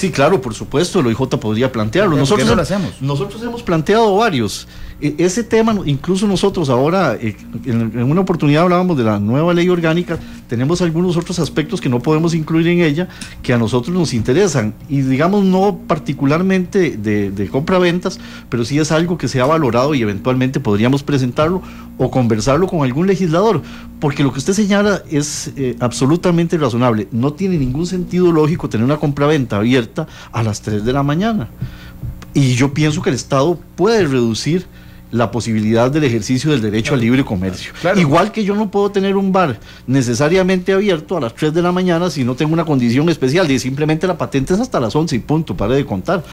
Sí, claro, por supuesto, el OIJ podría plantearlo. ¿Por qué no lo hacemos? Nosotros hemos planteado varios. Ese tema, incluso nosotros ahora, en una oportunidad hablábamos de la nueva ley orgánica, tenemos algunos otros aspectos que no podemos incluir en ella, que a nosotros nos interesan, y digamos no particularmente de compraventas, pero sí es algo que se ha valorado y eventualmente podríamos presentarlo o conversarlo con algún legislador, porque lo que usted señala es absolutamente razonable. No tiene ningún sentido lógico tener una compraventa abierta a las 3 de la mañana, y yo pienso que el Estado puede reducir la posibilidad del ejercicio del derecho al libre comercio. Claro. Igual que yo no puedo tener un bar necesariamente abierto a las 3 de la mañana si no tengo una condición especial, y simplemente la patente es hasta las 11 y punto, pare de contar.